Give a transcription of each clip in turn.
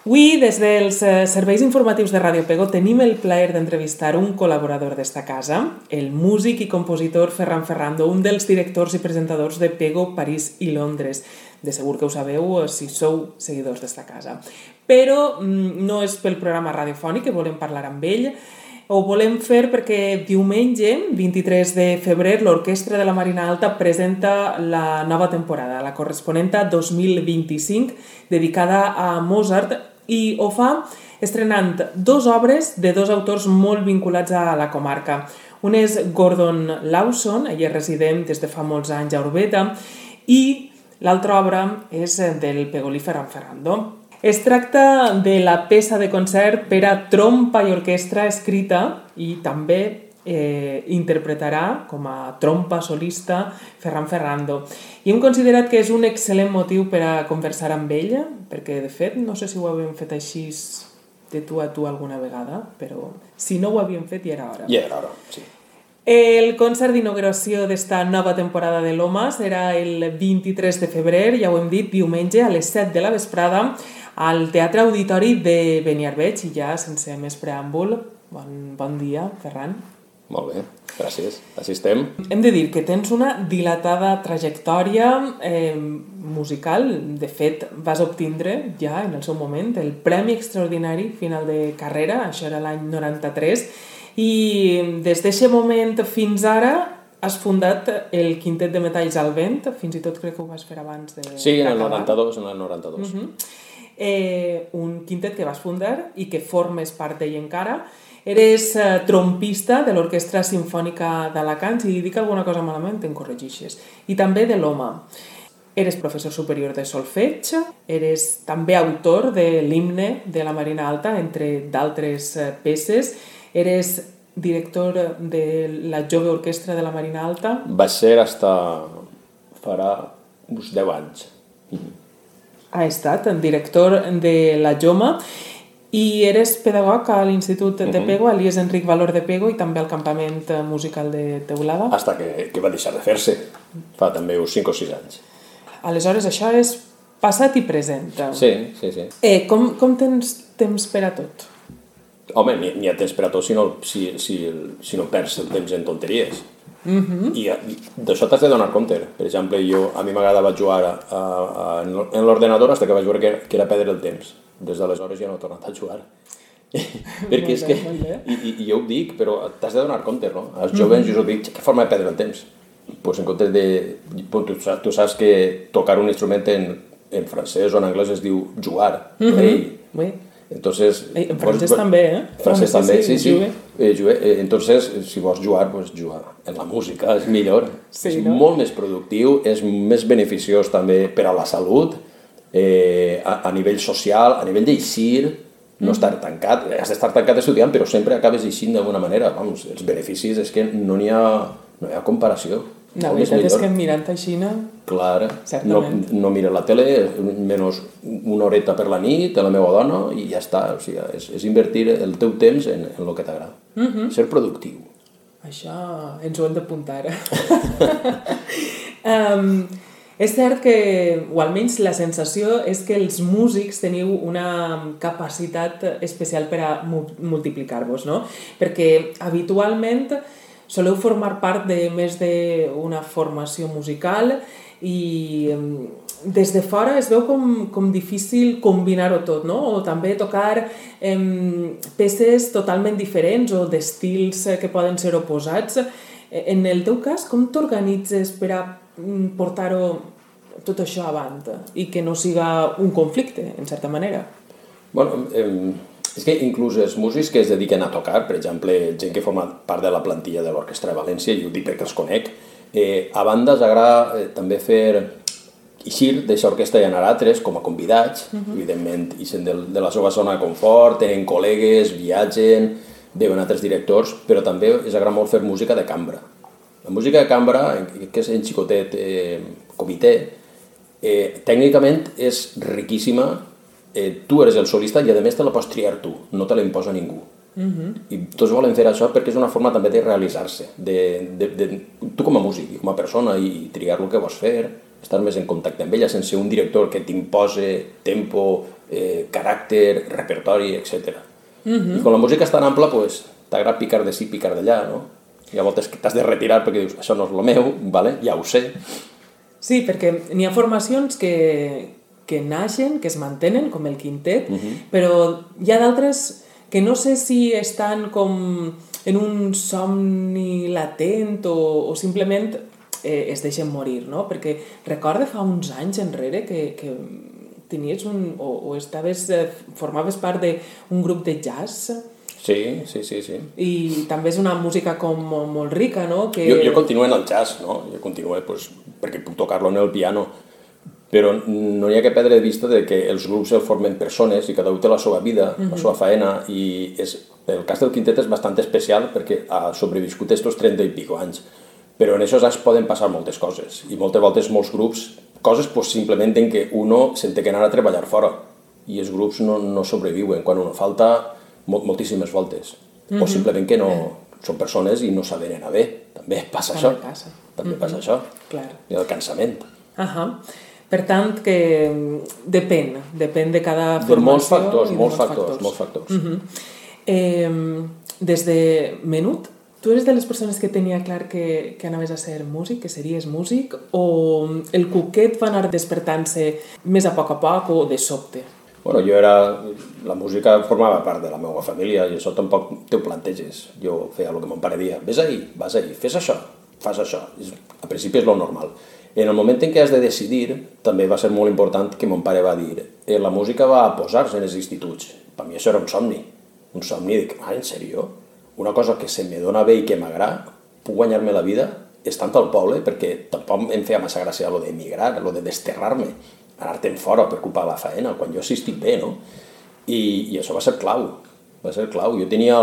Avui, des dels serveis informatius de Ràdio Pego, tenim el plaer d'entrevistar un col·laborador d'esta casa, el músic i compositor Ferran Ferrando, un dels directors i presentadors de Pego, París i Londres. De segur que ho sabeu si sou seguidors d'esta casa. Però no és pel programa radiofònic que volem parlar amb ell. Ho volem fer perquè diumenge, 23 de febrer, l'Orquestra de la Marina Alta presenta la nova temporada, la corresponenta 2025, dedicada a Mozart, i ho fa estrenant dues obres de dos autors molt vinculats a la comarca. Un és Gordon Lawson, ell és resident des de fa molts anys a Orbeta, i l'altra obra és del pegolí Ferran Ferrando. Es tracta de la peça de concert per a trompa i orquestra escrita i també interpretarà com a trompa solista Ferran Ferrando. I hem considerat que és un excel·lent motiu per a conversar amb ella, perquè de fet no sé si ho havíem fet així de tu a tu alguna vegada, però si no ho havíem fet ja era hora. Ja era hora, sí. El concert d'inauguració d'esta nova temporada de l'OMA serà el 23 de febrer, ja ho hem dit, diumenge a les 7 de la vesprada al Teatre Auditori de Beniarbeig. I ja, sense més preàmbul, bon dia, Ferran. Molt bé, gràcies. Així estem. Hem de dir que tens una dilatada trajectòria musical. De fet, vas obtindre ja en el seu moment el Premi Extraordinari Final de Carrera, això era l'any 93, i des d'aquest moment fins ara has fundat el Quintet de Metalls al Vent, fins i tot crec que ho vas fer abans de... Sí, en el 92, en el 92. Un quintet que vas fundar i que formes part d'ell encara. Eres trompista de l'Orquestra Simfònica d'Alacant, si dic alguna cosa malament em corregixes, i també de l'OMA. Eres professor superior de solfeig, eres també autor de l'himne de la Marina Alta, entre d'altres peces, eres director de la Jove Orquestra de la Marina Alta. Va ser farà uns 10 anys. Ha estat director de la Joma i eres pedagog a l'Institut de Pego, a l'IES Enric Valor de Pego, i també al campament musical de Teulada. Hasta que va deixar de fer-se, fa també uns 5 o 6 anys. Aleshores, això és passat i present. Sí. Com tens temps per a tot? Home, n'hi ha temps per a tot si no perds el temps en tonteries. I d'això t'has de donar compte. Per exemple, a mi m'agradava jugar en l'ordenador fins que vaig veure que era perdre el temps. Des d'aleshores ja no he tornat a jugar. Perquè és que, i jo ho dic, però t'has de donar compte, no? Els jovens, jo us dic, que forma de perdre el temps? Doncs en comptes de... Tu saps que tocar un instrument en francès o en anglès es diu jugar. Entonces, en francès també, francès també, sí. Entonces, si vols jugar, pues jugar. En la música és millor. És molt més productiu, és més beneficiós també per a la salut, a nivell social, a nivell d'eixir, no estar tancat. Has d'estar tancat estudiant, però sempre acabes eixint d'alguna manera. Vamos, els beneficis és que no hi ha comparació. La veritat és que mirant així, clar, no miro la tele, menys una horeta per la nit, a la meva dona, i ja està. O sigui, és invertir el teu temps en el que t'agrada. Ser productiu. Això ens ho hem d'apuntar. És cert que, o almenys la sensació, és que els músics teniu una capacitat especial per a multiplicar-vos, no? Perquè habitualment soleu formar part de més d'una formació musical i des de fora es veu com difícil combinar-ho tot, no? O també tocar peces totalment diferents o d'estils que poden ser oposats. En el teu cas, com t'organitzes per a portar-ho tot això avant i que no siga un conflicte, en certa manera? Bueno, és que inclús els músics que es dediquen a tocar, per exemple, gent que forma part de la plantilla de l'Orquestra de València, i ho dic perquè els conec, a banda els agrada també fer eixir d'aquesta orquestra i anar a altres com a convidats, evidentment, ixen de la seva zona de confort, tenen col·legues, viatgen, veuen altres directors, però també els agrada molt fer música de cambra. La música de cambra, que és en xicotet comitè, tècnicament és riquíssima. Tu eres el solista i a més te la pots triar tu, no te la imposa ningú. I tots volen fer això perquè és una forma també de realitzar-se, tu com a músic i com a persona, i triar el que vols fer, estar més en contacte amb ella sense un director que t'impose tempo caràcter, repertori, etc. I com la música és tan ampla, doncs, t'agrada picar d'ací, picar d'allà, no? Hi ha voltes que t'has de retirar perquè dius, això no és el meu, vale? Ja ho sé. Sí, perquè n'hi ha formacions que naixen, que es mantenen, com el quintet, però hi ha d'altres que no sé si estan com en un somni latent o simplement es deixen morir, no? Perquè recordo fa uns anys enrere que tenies o formaves part d'un grup de jazz. Sí. I també és una música com molt rica, no? Jo continuo en el jazz, no? Jo continuo perquè puc tocar-lo en el piano, però no hi ha que perdre de vista que els grups el formen persones i cada un té la seva vida, la seva faena, i el cas del quintet és bastant especial perquè ha sobreviscut estos 30 i pico anys, però en aquests anys poden passar moltes coses i moltes voltes molts grups, coses pues, simplement en què uno se'n té que anar a treballar fora i els grups no sobreviuen quan uno falta moltíssimes voltes o simplement que no són persones i no saben anar bé, també passa això. També passa això, i el cansament. Per tant, que depèn de cada formació. De molts factors. Des de menut, tu eres de les persones que tenia clar que anaves a ser músic, que series músic, o el cuquet va anar despertant-se més a poc o de sobte? Bueno, la música formava part de la meva família i això tampoc t'ho planteges. Jo feia el que mon pare deia, vas ahí, fes això, fas això. A principi és lo normal. En el moment en què has de decidir, també va ser molt important que mon pare va dir la música va posar-se en els instituts. Per mi això era un somni de que, en sèrio? Una cosa que se me dona bé i que m'agrada, puc guanyar-me la vida estant al poble, perquè tampoc em feia massa gràcia lo d'emigrar, lo de desterrar-me, anar-te'n fora per culpa de la faena, quan jo sí estic bé, no? I això va ser clau. Jo tenia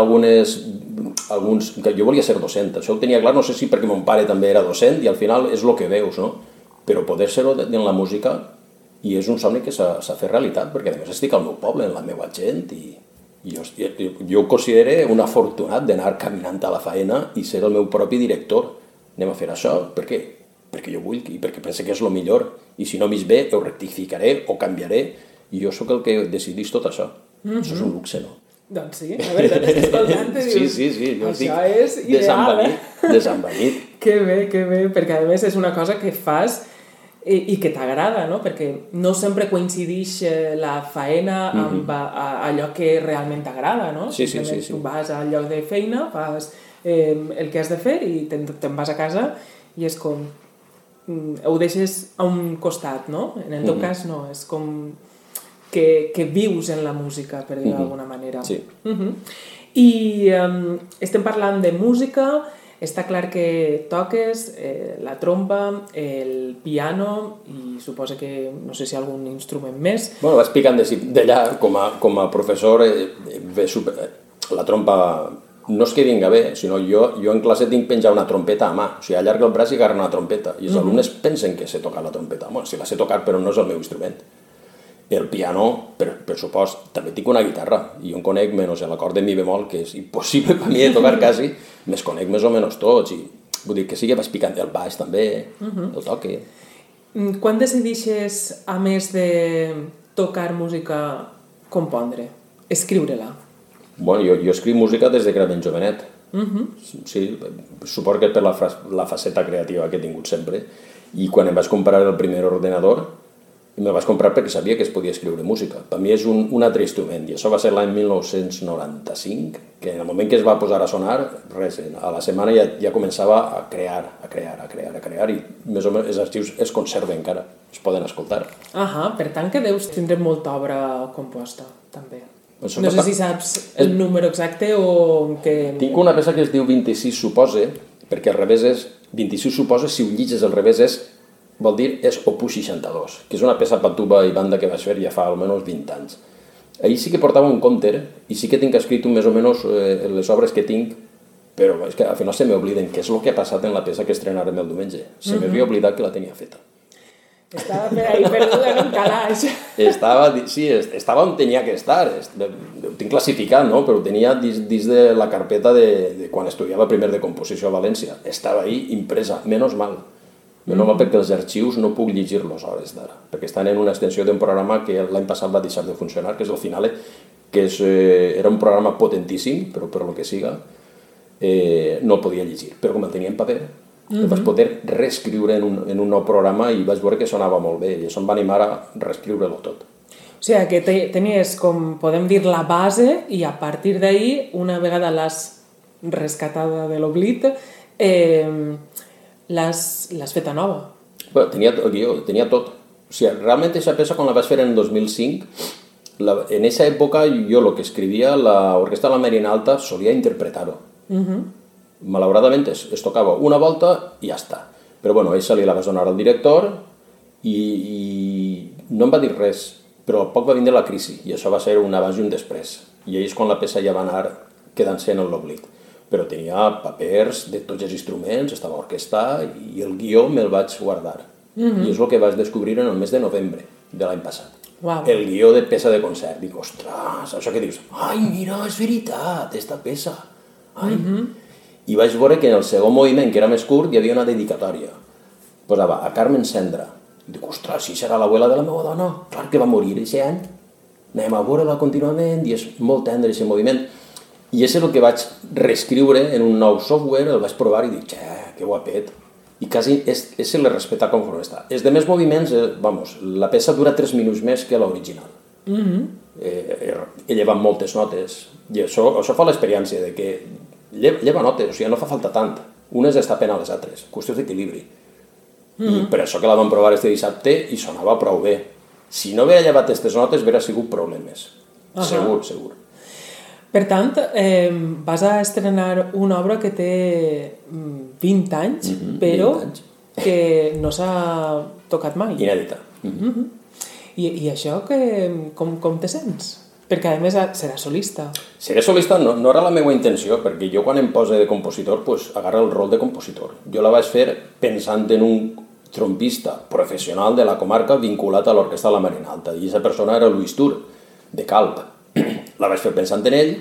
jo volia ser docent, això ho tenia clar, no sé si perquè mon pare també era docent i al final és el que veus, no? Però poder ser-ho en la música i és un somni que s'ha fet realitat, perquè a més estic al meu poble, en la meva gent i jo ho considero un afortunat d'anar caminant a la faena i ser el meu propi director. Anem a fer això, per què? Perquè jo vull i perquè pense que és el millor i si no m'és bé ho rectificaré o canviaré i jo sóc el que decidís tot això. Això és un luxe, no? Doncs sí, la veritat és que escoltant-te dius... Sí, jo això és ideal. Desenvanit. Que bé, perquè a més és una cosa que fas i que t'agrada, no? Perquè no sempre coincidix la faena amb allò que realment t'agrada, no? Sí. Tu vas al lloc de feina, fas el que has de fer i te'n vas a casa i és com... ho deixes a un costat, no? En el teu cas no, és com... que vius en la música, per dir-ho d'alguna manera. Sí. I estem parlant de música, està clar que toques la trompa, el piano i suposo que no sé si algun instrument més. Bueno, vaig picant d'allà com a professor la trompa no és que vinga bé, sinó jo en classe tinc penjar una trompeta a mà, o sigui, allarga el braç i agarra una trompeta i els alumnes pensen que sé tocar la trompeta. Bueno, sí la sé tocar però no és el meu instrument. El piano, per supost, també tinc una guitarra i jo en conec menys l'acord de mi bemol, que és impossible per mi de tocar quasi, més conec més o menys tots i vull dir que sí que vaig picant el baix també, el toque. Quan decidixes, a més de tocar música, compondre, escriure-la? Bueno, jo escric música des de que era ben jovenet. Sí, suposo que és per la faceta creativa que he tingut sempre i quan em vaig comprar el primer ordenador me'l vaig comprar perquè sabia que es podia escriure música. Per mi és un altre instrument, i això va ser l'any 1995, que en el moment que es va posar a sonar, res, a la setmana ja començava a crear, i més o menys els arxius es conserven encara, es poden escoltar. Per tant que deus tindre molta obra composta, també. No sé si saps el número exacte o que... Tinc una peça que es diu 26 supose, perquè al revés és 26 supose, si ho llitges al revés vol dir és Opus 62, que és una peça per tuba i banda que vaig fer ja fa almenys 20 anys. Ahir sí que portava un compter i sí que tinc escrit més o menys les obres que tinc, però és que al final se m'obliden què és el que ha passat en la peça que estrenarem el diumenge. Se m'havia oblidat que la tenia feta. Estava per ahí perduda en un calaix. Estava on tenia que estar. Ho tinc classificat, no? Però ho tenia dins de la carpeta de quan estudiava primer de composició a València. Estava ahí impresa, menys mal. És normal perquè els arxius no puc llegir-los a hores d'ara, perquè estan en una extensió d'un programa que l'any passat va deixar de funcionar, que és el Finale, que era un programa potentíssim, però per lo que siga no el podia llegir. Però com el tenia en paper, el vaig poder reescriure en un nou programa i vaig veure que sonava molt bé, i això em va animar a reescriure-lo tot. O sigui, que tenies, com podem dir, la base i a partir d'ahir, una vegada l'has rescatada de l'oblit, l'has feta nova. Bueno, tenia el guió, tenia tot. O sigui, realment aquesta peça, quan la vaig fer en 2005, en aquesta època jo el que escrivia, l'Orquestra de la Marina Alta solia interpretar-ho. Malauradament es tocava una volta i ja està. Però bueno, ella li la vas donar al director i no em va dir res, però poc va vindre la crisi i això va ser un abans i un després. I és quan la peça ja va anar quedant-se en l'oblit. Però tenia papers de tots els instruments, estava orquestat i el guió me'l vaig guardar. I és el que vaig descobrir en el mes de novembre de l'any passat. Wow. El guió de peça de concert. Dic, ostres, això que dius, ai, mira, és veritat, esta peça. Ai. I vaig veure que en el segon moviment, que era més curt, hi havia una dedicatòria. Posava a Carmen Sendra. Dic, ostres, si serà l'abuela de la meva dona, clar que va morir aquest any. Anem a veure-la contínuament i és molt tendre aquest moviment. I és el que vaig reescriure en un nou software, el vaig provar i dic, que guapet. I quasi és el respectar conforme està. Els de més moviments, la peça dura 3 minuts més que l'original. He llevat moltes notes i això fa l'experiència de que lleva notes, o sigui, no fa falta tant. Unes es tapen a les altres, qüestió d'equilibri. I per això que la vam provar este dissabte i sonava prou bé. Si no haguera llevat aquestes notes, hauria sigut problemes. Segur. Per tant, vas a estrenar una obra que té 20 anys, però 20 anys. Que no s'ha tocat mai. Inèdita. I això, com te sents? Perquè, a més, serà solista. Seré solista no era la meva intenció, perquè jo quan em poso de compositor, agarro el rol de compositor. Jo la vaig fer pensant en un trompista professional de la comarca vinculat a l'Orquestra de la Marina Alta, i aquesta persona era Luis Tur, de Calp. La vaig fer pensant en ell,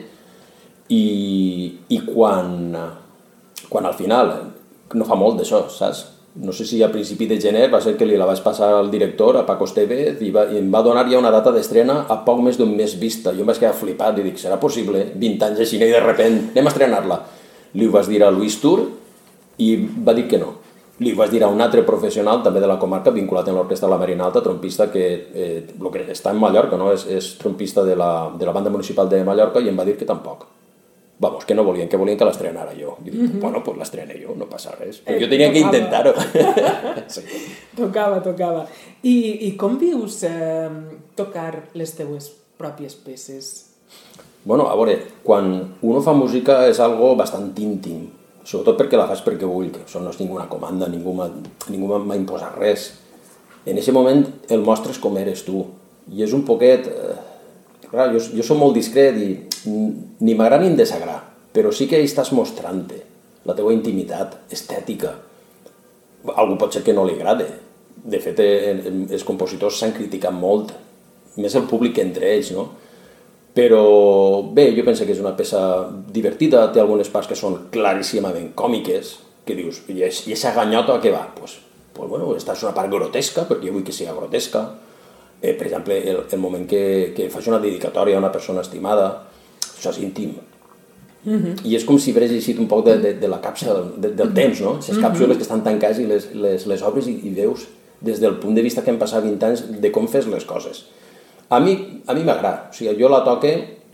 i quan al final, no fa molt d'això, saps? No sé si a principi de gener va ser que la vaig passar al director, a Paco Estevez, i em va donar ja una data d'estrena a poc més d'un mes vista. Jo em vaig quedar flipat i dic, serà possible? 20 anys així, i de repent, anem a estrenar-la. Li ho vaig dir a Luis Tur i va dir que no. Li ho vaig dir a un altre professional, també de la comarca, vinculat en l'Orquestra de la Marina Alta, trompista que està en Mallorca, no? És trompista de la Banda Municipal de Mallorca, i em va dir que tampoc. Vamos, que no volien, que volien que l'estrenara jo. I dic, bueno, pues l'estrene jo, no passa res. Però jo tenia que intentar-ho. Sí. Tocava. I com vius tocar les teues pròpies peces? Bueno, a veure, quan uno fa música és algo bastant íntim, sobretot perquè la fas perquè vull, que això no és ninguna comanda, ningú m'ha imposat res. En aquest moment el mostres com eres tu. I és un poquet... Clar, jo soc molt discret i ni m'agrada ni em desagrada, però sí que estàs mostrant-te la teua intimitat estètica. Algú pot ser que no li agrada. De fet, els compositors s'han criticat molt, més el públic entre ells, no? Però bé, jo penso que és una peça divertida, té algunes parts que són claríssimament còmiques, que dius, i aquesta ganyota a què va? Pues bueno, esta és una part grotesca, perquè jo vull que sigui grotesca. Per exemple, el moment que faig una dedicatòria a una persona estimada, això és íntim. I és com si hagués llegit un poc de la capsa del temps, no? Les càpsules que estan tancades i les obres i veus des del punt de vista que han passat 20 anys de com fes les coses. A mi m'agrada. O sigui, jo la toque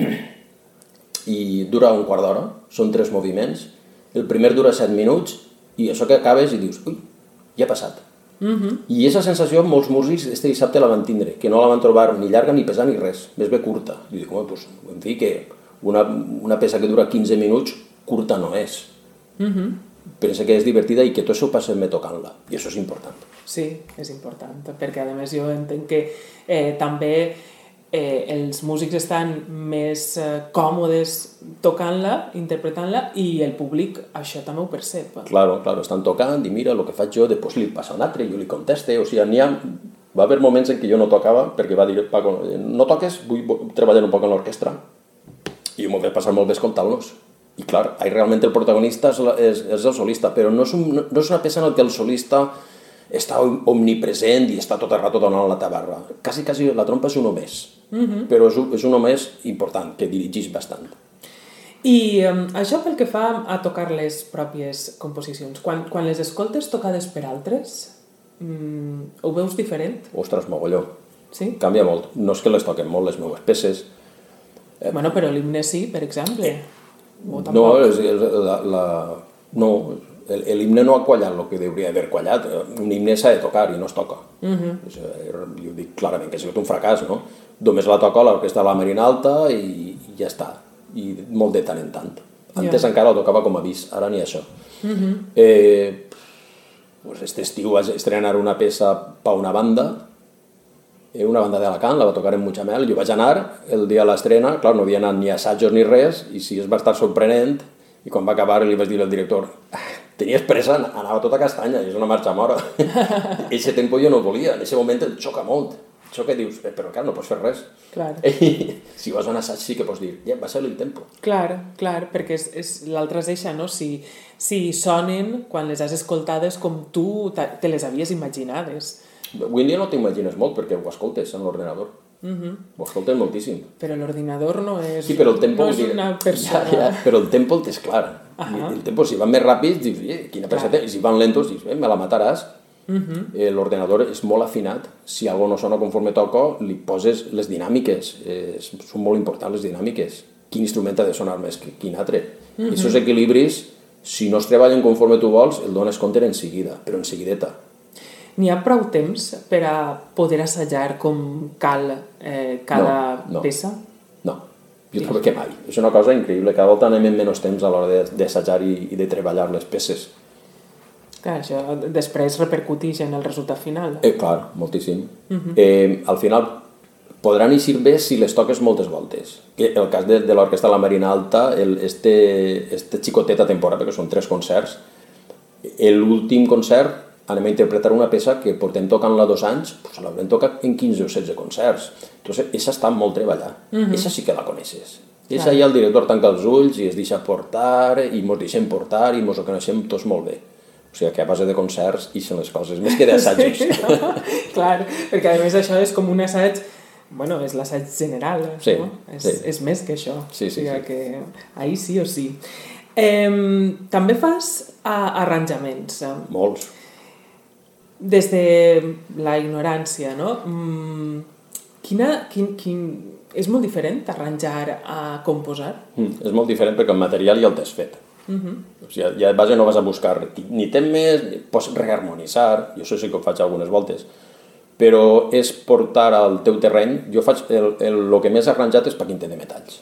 i dura un quart d'hora, són 3 moviments. El primer dura 7 minuts i això que acabes i dius, ui, ja ha passat. I aquesta sensació molts músics este dissabte la van tindre, que no la van trobar ni llarga ni pesant ni res, més bé curta. I dic, doncs, en fi, que una peça que dura 15 minuts, curta no és. Pensa que és divertida i que tot això ho passem tocant-la, i això és important. Sí, és important, perquè a més jo entenc que també els músics estan més còmodes tocant-la, interpretant-la, i el públic això també ho percep. Claro, estan tocant i mira el que faig jo, després li passa un altre, jo li conteste, o sigui, va haver moments en què jo no tocava perquè va dir, Paco, no toques, vull treballar un poc en l'orquestra, i m'ho vaig passar molt bé escoltant-los. I clar, realment el protagonista és el solista, però no és una peça en què el solista està omnipresent i està tot el rato donant la tabarra. Quasi la trompa és un més, però és un més important, que dirigeix bastant. I això pel que fa a tocar les pròpies composicions, quan les escoltes tocades per altres, ho veus diferent? Ostres, mogolló. Sí? Canvia molt. No és que les toquen molt, les meves peces. Bueno, però l'himne sí, per exemple. No, l'himne no ha quallat el que hauria d'haver quallat. Un himne s'ha de tocar i no es toca. Jo dic clarament que ha sigut un fracàs, no? Només la toca l'orquestra de la Marina Alta i ja està. I molt de tant en tant. Antes encara la tocava com a avís, ara ni això. Este estiu vaig estrenar una peça per una banda d'Alacant, la va tocar en Mutxamel, jo vaig anar el dia de l'estrena, clar, no havia anat ni assajos ni res, i sí, es va estar sorprenent, i quan va acabar li vaig dir al director, tenies pressa, anava tota castanya, és una marxa mora. Eixe tempo jo no volia, en aquest moment et xoca molt, xoca i dius, però clar, no pots fer res. Si vas a un assaig sí que pots dir, ja, va ser el tempo. Clar, perquè l'altra és eixa, no? Si sonen quan les has escoltades com tu te les havies imaginades. Avui en dia no t'imagines molt perquè ho escoltes en l'ordinador. Ho escoltes moltíssim. Però l'ordinador no és, sí, però el tempo, no és una persona. Però el tempo el tens clar. El tempo, si van més ràpids, dius, quina pressa té. I si van lentos, dius, me la mataràs. L'ordinador és molt afinat. Si algo no sona conforme toco, li poses les dinàmiques. Són molt importants les dinàmiques. Quin instrument ha de sonar més que quin altre. I aquests equilibris, si no es treballen conforme tu vols, el dones compte en seguida, però en seguideta. N'hi ha prou temps per a poder assajar com cal cada peça? No, jo trobo que mai. És una cosa increïble. Cada volta anem amb menys temps a l'hora d'assajar i de treballar les peces. Clar, això després repercuteix en el resultat final. Clar, moltíssim. Al final podran eixir bé si les toques moltes voltes. El cas de l'Orquestra de la Marina Alta, este xicoteta temporada, perquè són 3 concerts, l'últim concert anem a interpretar una peça que portem tocant-la 2 anys, doncs l'haurem tocat en 15 o 16 concerts. Entonces, esa està molt treballada. Esa sí que la coneixes. Esa ja el director tanca els ulls i es deixa portar, i mos deixem portar, i mos ho coneixem tots molt bé. O sigui que a base de concerts ixen les coses, més que d'assajos. Clar, perquè a més això és com un assaig, bueno, és l'assaig general, no? És més que això. O sigui que ahir sí o sí. També fas arranjaments. Molts. Des de la ignorància, no? És molt diferent arranjar a composar? És molt diferent perquè el material ja el tens fet. O sigui, ja de base no vas a buscar ni temes, pots reharmonitzar, jo això sí que ho faig algunes voltes, però és portar al teu terreny. Jo faig el que més arranjat és per quintet de metalls.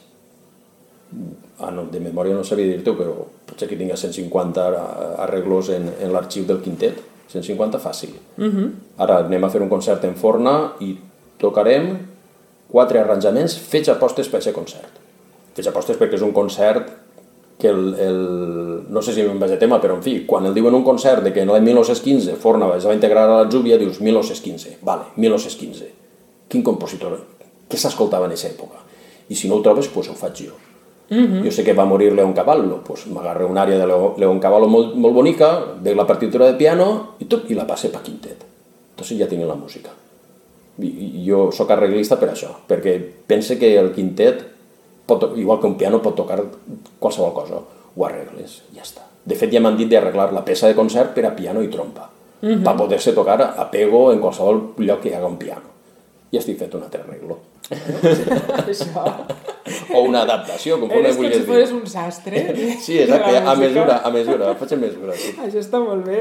De memòria no sabia dir-te, però potser que tingués 150 arreglos en l'arxiu del quintet. 150 fàcil. Ara anem a fer un concert en Forna i tocarem 4 arranjaments fets a postes per a aquest concert. Fets a postes perquè és un concert que no sé si me'n vaig de tema, però en fi, quan el diuen un concert de que en l'any 1915 Forna es va integrar a l'Atzúbia, dius 1915, vale, 1915. Quin compositor? Què s'escoltava en aquesta època? I si no ho trobes, doncs ho faig jo. Jo sé que va morir León Cavallo, pues m'agarré una àrea de León Cavallo molt bonica, veig la partitura de piano i la passe per quintet. Entonces ja tinc la música. Jo soc arreglista per això, perquè pense que el quintet, igual que un piano, pot tocar qualsevol cosa. Ho arregles, ja està. De fet, ja m'han dit d'arreglar la peça de concert per a piano i trompa, per poder-se tocar a pego en qualsevol lloc que hi haga un piano. Ja estic fet un altre arreglo. Això... O una adaptació, com vulguis dir. Eres com si fos un sastre. Sí, exacte, a mesura, faig a mesura. Sí. Això està molt bé.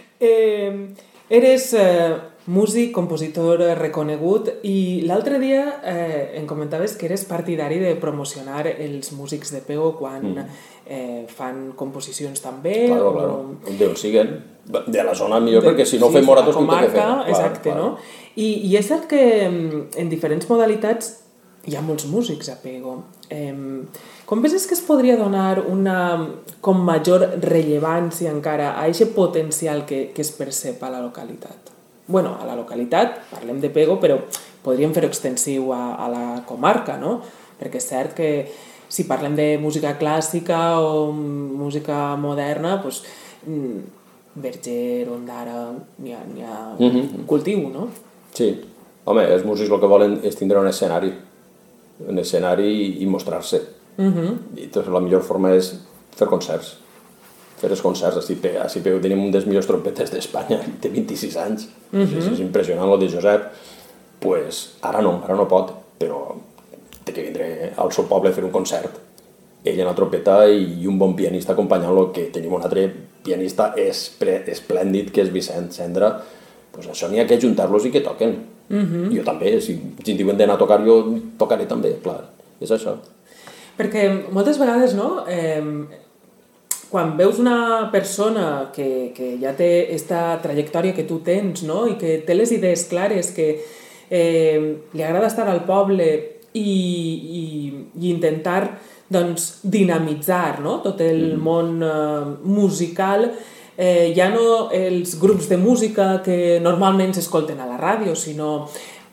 Eres músic, compositor reconegut, i l'altre dia em comentaves que eres partidari de promocionar els músics de Pego quan fan composicions també. Claro, d'on siguen. De la zona millor, perquè si no fem moratos que té que fer. Exacte, no? I és cert que en diferents modalitats hi ha molts músics a Pego. Com penses que es podria donar una com major rellevància encara a aquest potencial que es percep a la localitat? Bueno, a la localitat, parlem de Pego, però podríem fer-ho extensiu a la comarca, no? Perquè és cert que si parlem de música clàssica o música moderna, doncs, Verger, Ondara, n'hi ha cultiu, no? Sí. Home, els músics el que volen és tindre un escenari i mostrar-se. I doncs la millor forma és fer concerts. Fer els concerts. Així tenim un dels millors trompetes d'Espanya, té 26 anys. És impressionant el de Josep. Pues ara no pot, però té que vindre al seu poble a fer un concert. Ell en la trompeta i un bon pianista acompanyant-lo, que tenim un altre pianista esplèndid, que és Vicent Cendra. Pues això n'hi ha que juntar-los i que toquen. Jo també, si em diuen d'anar a tocar, jo tocaré també, clar, és això. Perquè moltes vegades, no?, quan veus una persona que ja té aquesta trajectòria que tu tens, no?, i que té les idees clares, que li agrada estar al poble i intentar, doncs, dinamitzar, no?, tot el món musical, ja no els grups de música que normalment s'escolten a la ràdio, sinó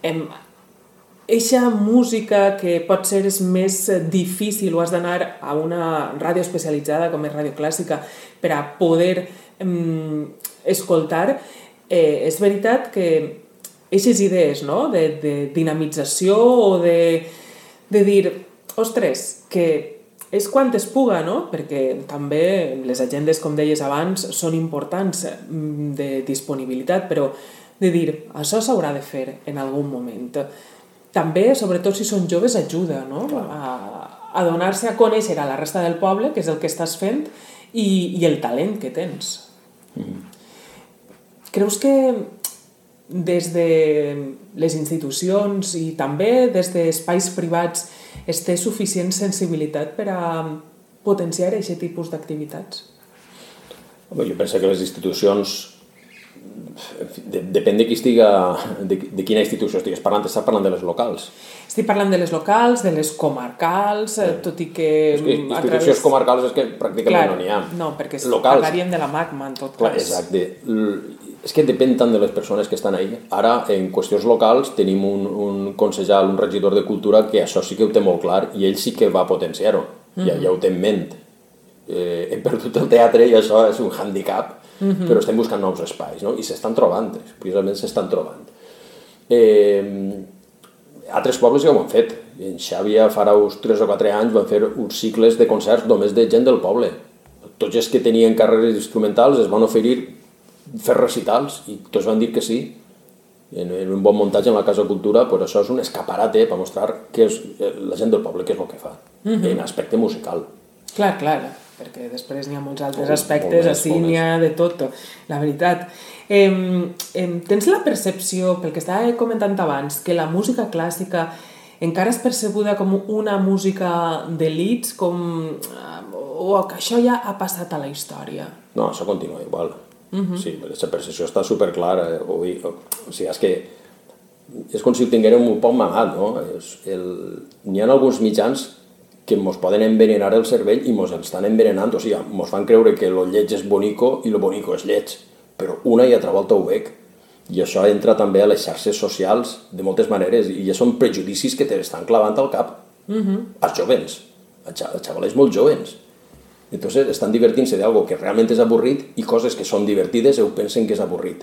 eixa música que pot ser més difícil o has d'anar a una ràdio especialitzada com és Ràdio Clàssica per a poder escoltar. És veritat que eixes idees, no?, de dinamització o de dir, ostres, que és quan es puga, no?, perquè també les agendes, com deies abans, són importants de disponibilitat, però de dir, això s'haurà de fer en algun moment. També, sobretot si són joves, ajuda, no?, a donar-se a conèixer a la resta del poble, que és el que estàs fent, i el talent que tens. Creus que des de les institucions i també des d'espais privats es té suficient sensibilitat per a potenciar aquest tipus d'activitats? Jo penso que les institucions, depèn de qui estiga, de quina institució estigues parlant, estàs parlant de les locals. Estic parlant de les locals, de les comarcals, tot i que... Institucions comarcals és que pràcticament no n'hi ha. No, perquè parlaríem de la MACMA, en tot cas. Exacte. És que depèn tant de les persones que estan ahí. Ara, en qüestions locals, tenim un concejal, un regidor de cultura, que això sí que ho té molt clar i ell sí que va potenciar-ho. Ja ho té en ment. Hem perdut el teatre i això és un handicap, però estem buscant nous espais, no? I s'estan trobant, precisament s'estan trobant. Altres pobles ja ho han fet. En Xàbia, farà uns 3 o 4 anys, van fer uns cicles de concerts només de gent del poble. Tots els que tenien carreres instrumentals es van oferir fer recitals i tots van dir que sí. En un bon muntatge en la Casa Cultura, pues això és un escaparate per mostrar que és la gent del poble què és el que fa, en aspecte musical. Clar, perquè després n'hi ha molts altres aspectes, així n'hi ha de tot, la veritat. Tens la percepció, pel que estava comentant abans, que la música clàssica encara és percebuda com una música d'elits, o que això ja ha passat a la història? No, això continua igual. Sí, aquesta percepció està superclara. O sigui, és que és com si ho tinguérem un poc mamat, no? N'hi ha alguns mitjans que ens poden envenenar el cervell i ens estan envenenant, o sigui, ens fan creure que el lleig és bonico i el bonico és lleig, però una i altra volta ho veig. I això entra també a les xarxes socials de moltes maneres i ja són prejudicis que t'estan clavant al cap. Els jovens, els xavalets molt jovens. Entonces estan divertint-se d'algo que realment és avorrit i coses que són divertides ho pensen que és avorrit.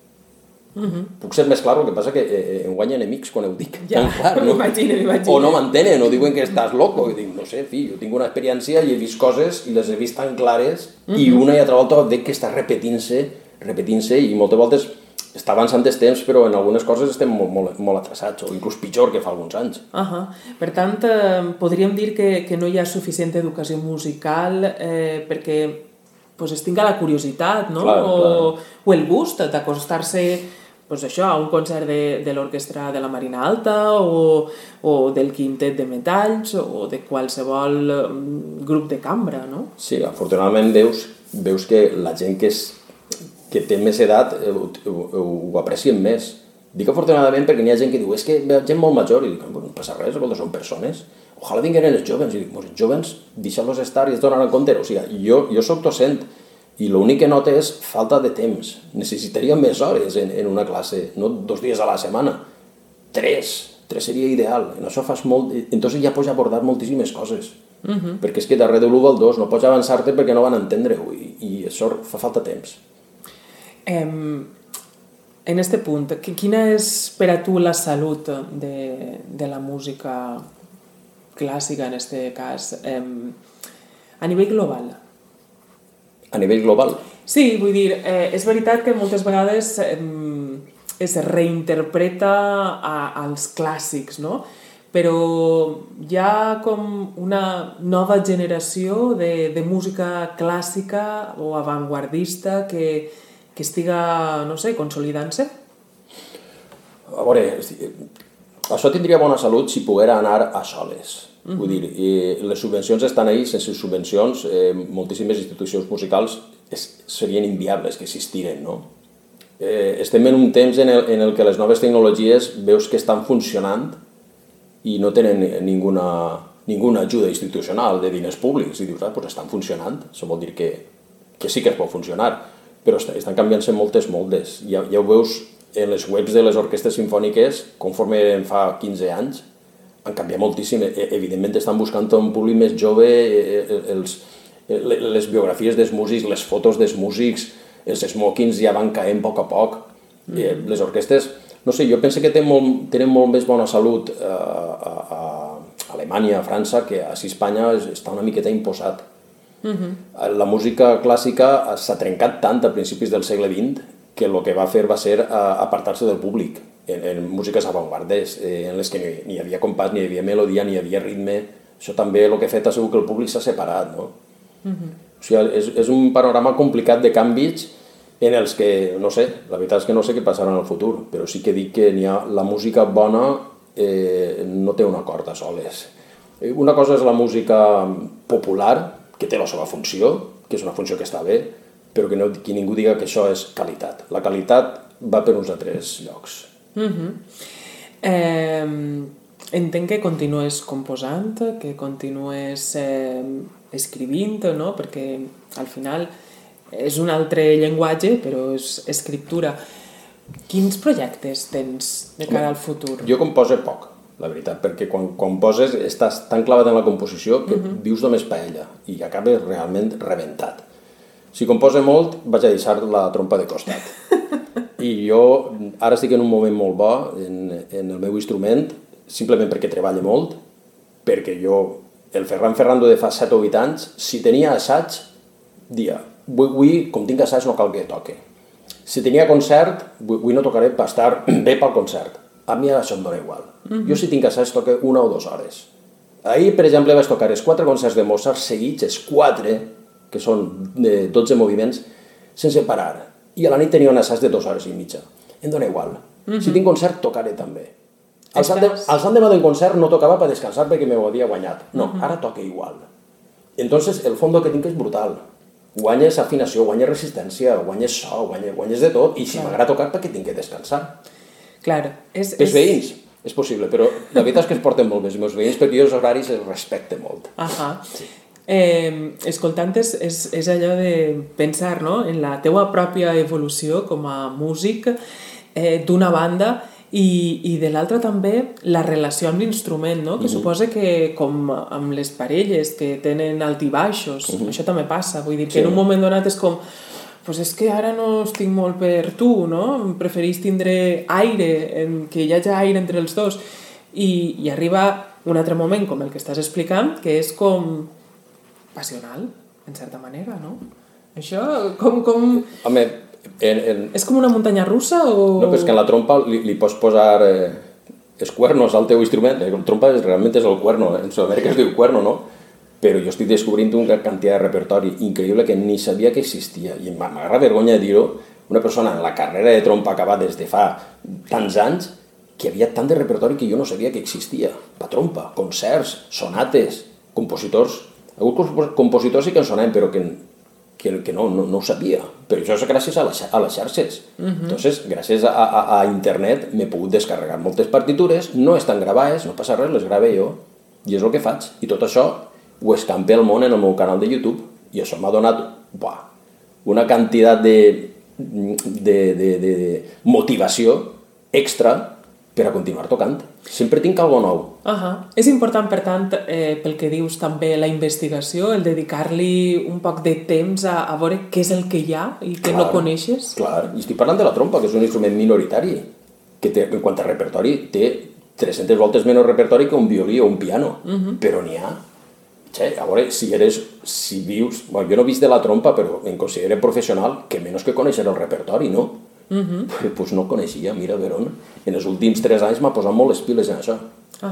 Puc ser més clar, el que passa que em guanyen amics quan ho dic. Ja, m'imagino. O no m'entenen, o diuen que estàs loco. I dic, no sé, fill, jo tinc una experiència i he vist coses i les he vist tan clares i una i altra volta veig que està repetint-se i moltes voltes està avançant els temps, però en algunes coses estem molt atrasats, o inclús pitjor que fa alguns anys. Per tant, podríem dir que no hi ha suficient educació musical perquè es tinga la curiositat, no? O el gust d'acostar-se a un concert de l'orquestra de la Marina Alta o del quintet de metalls o de qualsevol grup de cambra, no? Sí, afortunadament veus que la gent que té més edat ho aprecien més. Dic afortunadament perquè n'hi ha gent que diu és que hi ha gent molt major i dic, no passa res, són persones. Ojalà vingueren els jovens. I dic, els jovens, deixa-los estar i es donaran compte. O sigui, jo soc docent i l'únic que noto és falta de temps. Necessitaria més hores en una classe, no 2 dies a la setmana. 3 seria ideal. En això fas molt... Entonces ja pots abordar moltíssimes coses. Perquè és que darrere de l'1 al 2 no pots avançar-te perquè no van entendre-ho i això fa falta temps. En este punt, quina és per a tu la salut de la música clàssica, en este cas, a nivell global? A nivell global? Sí, vull dir, és veritat que moltes vegades es reinterpreta als clàssics, no? Però hi ha com una nova generació de música clàssica o avantguardista que estiga, no sé, consolidant-se? A veure, això tindria bona salut si poguera anar a soles. Vull dir, les subvencions estan ahí, sense subvencions moltíssimes institucions musicals serien inviables que existiren, no? Estem en un temps en el que les noves tecnologies veus que estan funcionant i no tenen ninguna ajuda institucional de diners públics i dius, doncs estan funcionant, això vol dir que sí que es pot funcionar, però estan canviant-se moltes moldes. Ja ho veus en les webs de les orquestres simfòniques, conforme fa 15 anys, han canviat moltíssim. Evidentment estan buscant un públic més jove, les biografies dels músics, les fotos dels músics, els smokings ja van caent a poc. Les orquestres, no sé, jo penso que tenen molt més bona salut a Alemanya, a França, que a Espanya està una miqueta imposat. La música clàssica s'ha trencat tant a principis del segle XX que el que va fer va ser apartar-se del públic en músiques avantguardes, en les que ni hi havia compàs, ni hi havia melodia, ni hi havia ritme. Això també el que ha fet ha sigut que el públic s'ha separat, no? O sigui, és un panorama complicat de canvis en els que, no sé, la veritat és que no sé què passarà en el futur, però sí que dic que la música bona no té un acord a soles. Una cosa és la música popular, que té la seva funció, que és una funció que està bé, però que ningú diga que això és qualitat. La qualitat va per uns altres llocs. Entenc que continues composant, que continues escrivint, no? Perquè al final és un altre llenguatge, però és escriptura. Quins projectes tens de cara al futur? Jo compose poc, la veritat, perquè quan poses estàs tan clavat en la composició que vius només per ella i acabes realment rebentat. Si compose molt, vaig a deixar la trompa de costat. I jo ara estic en un moment molt bo en el meu instrument, simplement perquè treballo molt, perquè jo, el Ferran Ferrando de fa 7 o 8 anys, si tenia assaig, dia, avui, com tinc assaig, no cal que toque. Si tenia concert, avui no tocaré per estar bé pel concert. A mi això em dona igual. Jo si tinc assaig toco 1 o 2 hores. Ahir, per exemple, vaig tocar els 4 concerts de Mozart seguits, els 4, que són de 12 moviments, sense parar. I a la nit tenia un assaig de 2 hores i mitja. Em dona igual. Si tinc concert, tocaré també. Els l'endemà del concert no tocava per descansar perquè m'ho havia guanyat. No, ara toca igual. Entonces, el fondo que tinc és brutal. Guanyes afinació, guanyes resistència, guanyes so, guanyes de tot, i si m'agrada tocar, perquè tinc que descansar. Clar, els veïns, és possible, però la veritat és que es porten molt bé els meus veïns perquè jo els horaris els respecte molt. Sí. Escoltant és allò de pensar, no?, en la teua pròpia evolució com a músic d'una banda i de l'altra també la relació amb l'instrument, no? Que suposa que com amb les parelles que tenen altibaixos, això també passa, vull dir que en un moment donat és com pues és que ara no estic molt per tu, no? Preferís tindre aire, que hi hagi aire entre els dos. I arriba un altre moment, com el que estàs explicant, que és com passional, en certa manera, no? Això, com... Home, és com una muntanya russa o...? No, però és que en la trompa li pots posar els cuernos al teu instrument. La trompa realment és el cuerno, en Sud-amèrica es diu cuerno, no? Però jo estic descobrint una quantitat de repertori increïble que ni sabia que existia. I m'agrada vergonya de dir-ho, una persona en la carrera de trompa que va des de fa tants anys, que hi havia tant de repertori que jo no sabia que existia. Pa trompa, concerts, sonates, compositors. Alguns compositors sí que en sonaven, però que no ho sabia. Però això és gràcies a les xarxes. Entonces, gràcies a internet m'he pogut descarregar moltes partitures, no estan gravades, no passa res, les grave jo. I és el que faig. I tot això ho escampe al món en el meu canal de YouTube i això m'ha donat una quantitat de motivació extra per a continuar tocant. Sempre tinc alguna nou. És important, per tant, pel que dius també la investigació, el dedicar-li un poc de temps a veure què és el que hi ha i que no coneixes? Clar, i estic parlant de la trompa, que és un instrument minoritari, que té, en quant a repertori té 300 voltes menys repertori que un violí o un piano, però n'hi ha. A veure, si vius... Bueno, jo no he vist de la trompa, però em considero professional, que menys que conèixer el repertori, no? Pues no coneixia, mira, Verona. En els últims 3 anys m'ha posat molt les piles en això.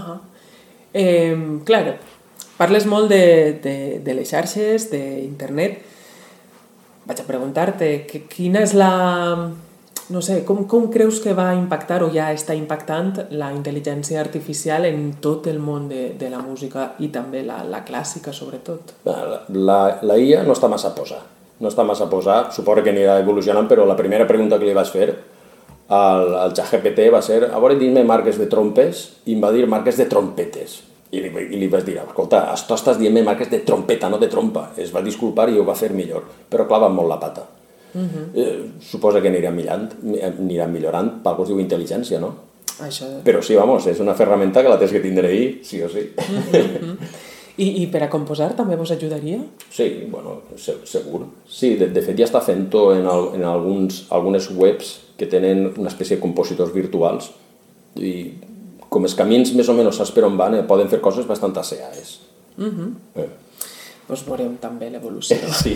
Clar, parles molt de les xarxes, d'internet. Vaig a preguntar-te, quina és la... No sé, com creus que va impactar o ja està impactant la intel·ligència artificial en tot el món de la música i també la clàssica, sobretot? La IA no està massa a posar. No està massa a posar, suposo que anirà evolucionant, però la primera pregunta que li vaig fer al ChatGPT va ser a veure, dime marques de trompes, i em va dir marques de trompetes. I li vaig dir, escolta, tu estàs dient marques de trompeta, no de trompa. Es va disculpar i ho va fer millor, però clar, va molt la pata. Suposa que anirà millorant, pel que es diu intel·ligència, no? Però sí, vamos, és una ferramenta que la tens que tindre ahí, sí o sí. I per a composar també vos ajudaria? Sí, bueno, segur. Sí, de fet ja està fent-ho en algunes webs que tenen una espècie de compositors virtuals i com els camins més o menys saps per on van, poden fer coses bastant asseades. Doncs veurem també l'evolució. Sí.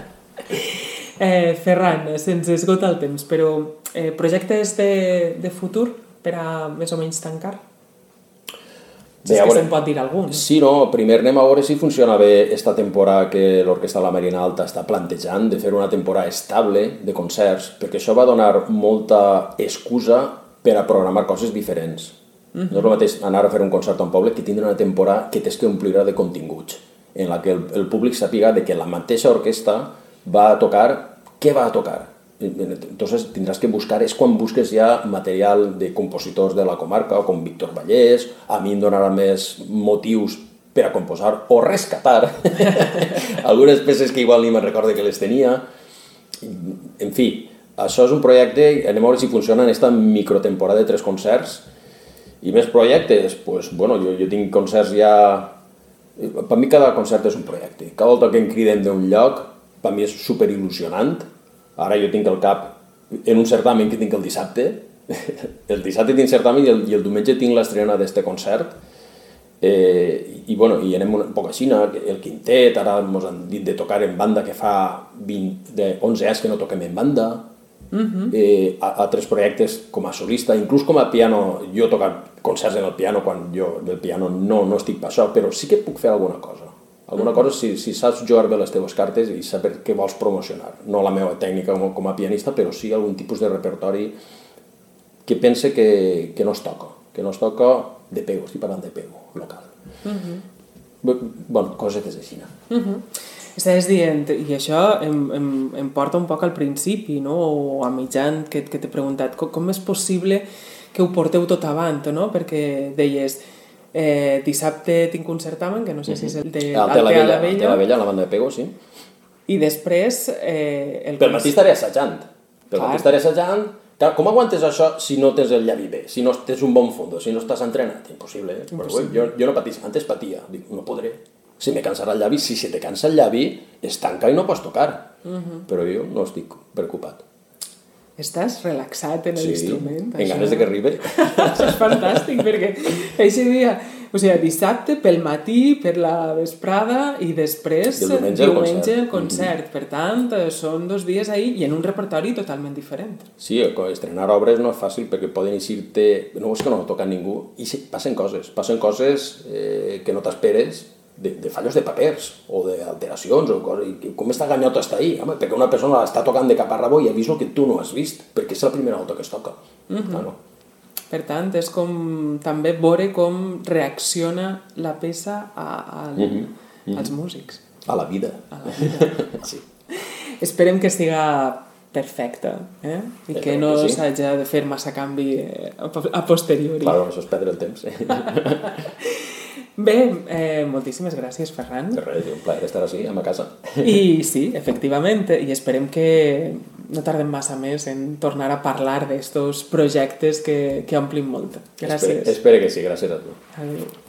Ferran, se'ns esgota el temps, però projectes de futur per a més o menys tancar? Si és que se'n pot dir algun. Sí, no, primer anem a veure si funciona bé esta temporada que l'Orquestra de la Marina Alta està plantejant de fer una temporada estable de concerts, perquè això va donar molta excusa per a programar coses diferents. No és el mateix anar a fer un concert a un poble que tindre una temporada que tens que omplir de continguts, en la que el públic sàpiga de que la mateixa orquestra va a tocar, què va a tocar? Entonces tindràs que buscar, és quan busques ja material de compositors de la comarca, o com Víctor Vallès, a mi em donarà més motius per a composar o rescatar algunes peces que igual ni me'n recorde que les tenia. En fi, això és un projecte, anem a veure si funciona en esta microtemporada de 3 concerts. I més projectes, pues, bueno, jo tinc concerts ja... Per mi cada concert és un projecte. Cada volta que em criden d'un lloc, per mi és superil·lusionant. Ara jo tinc el cap en un certamen que tinc el dissabte. El dissabte tinc certamen i el diumenge tinc l'estrena d'este concert. I anem un poc així, el quintet, ara ens han dit de tocar en banda que fa 11 anys que no toquem en banda. Altres projectes com a solista, inclús com a piano. Jo he tocat concerts en el piano quan jo del piano no estic per això, però sí que puc fer alguna cosa. Alguna cosa si saps jugar bé les teves cartes i saber què vols promocionar. No la meva tècnica com a pianista, però sí algun tipus de repertori que pense que no es toca de pego, estic parlant de pego local. Bueno, coses que és així. Estaves dient, i això em porta un poc al principi, no? O a mitjan, que t'he preguntat, com és possible que ho porteu tot avant, no? Perquè deies, dissabte tinc un certamen, que no sé si és el de Altea la Vella. Altea la Vella, la banda de Pego, sí. I després... Pel matí estaré assajant. Com aguantes això si no tens el llavi bé, si no tens un bon fondo, si no estàs entrenat? Impossible, eh? Jo no patís, antes patia, dic, no podré. Si me cansarà el llavi, si se te cansa el llavi, es tanca i no pots tocar. Però jo no estic preocupat. Estàs relaxat en l'instrument. Sí, en ganes de que arribi. Això és fantàstic, perquè aquest dia, o sigui, dissabte pel matí, per la vesprada i després diumenge el concert. Per tant, són 2 dies ahí i en un repertori totalment diferent. Sí, estrenar obres no és fàcil perquè poden eixir-te... No és que no toca ningú. I sí, passen coses que no t'esperes, de fallos de papers o d'alteracions o coses, i com esta ganyota està ahí? Home, perquè una persona està tocant de cap a rabo i ha vist el que tu no has vist, perquè és la primera volta que es toca. Per tant, és com també veure com reacciona la peça als músics. A la vida. Sí. Esperem que siga perfecta, i que no s'hagi de fer massa canvi a posteriori. Claro, això és perdre el temps. Bé, moltíssimes gràcies, Ferran. De res, un plaer estar així, a ma casa. I sí, efectivament, i esperem que no tardem massa més en tornar a parlar d'estos projectes que omplin molt. Gràcies. Espero que sí, gràcies a tu. Adéu.